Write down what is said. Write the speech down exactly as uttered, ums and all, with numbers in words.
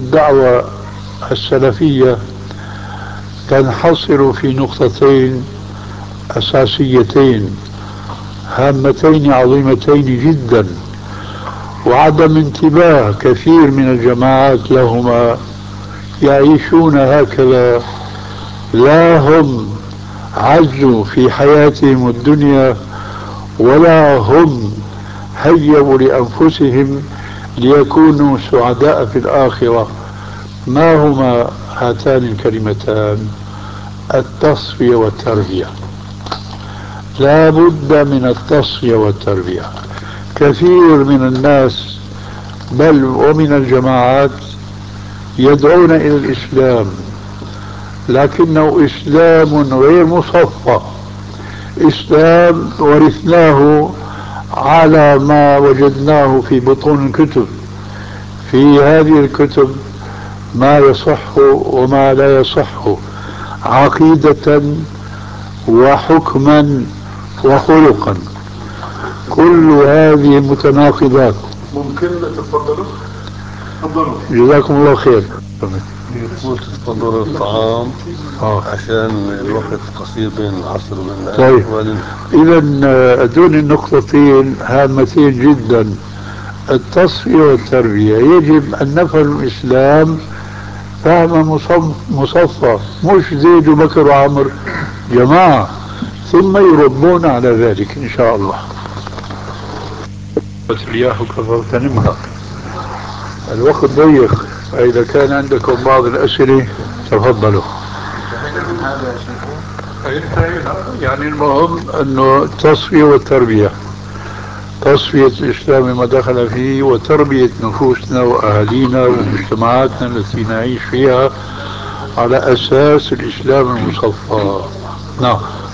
الدعوة السلفية تنحصر في نقطتين أساسيتين هامتين عظيمتين جدا، وعدم انتباه كثير من الجماعات لهما. يعيشون هكذا، لا هم عزوا في حياتهم الدنيا ولا هم هيئوا لأنفسهم ليكونوا سعداء في الآخرة. ما هما هاتان الكلمتان؟ التصفية والتربية. لا بد من التصفية والتربية. كثير من الناس بل ومن الجماعات يدعون إلى الإسلام، لكنه إسلام غير مصفى، إسلام ورثناه على ما وجدناه في بطون الكتب. في هذه الكتب ما يصح وما لا يصح، عقيدة وحكما وخلقا، كل هذه متناقضات. ممكن تتفضلوا؟ تفضلوا. جزاكم الله خير. يفوت تفضلوا الطعام آه. عشان الوقت قصير بين العصر وبين الآن. طيب، وبعدين إذا هذول النقطتين هامتين جدا، التصفية والتربية. يجب أن نفهم الإسلام فهم مصفى، مش زيد وبكر وعمر، جماعة، ثم يربون على ذلك إن شاء الله. الرياح فاغتنمها. الوقت ضيق، فإذا كان عندكم بعض الأسئلة تفضلوا. انتهينا من هذا يا شيخنا؟ انتهينا. يعني المهم أنه التصفية والتربية، تصفية الإسلام ما دخل فيه، وتربية نفوسنا وأهالينا ومجتمعاتنا التي نعيش فيها على أساس الإسلام المصفى. نعم.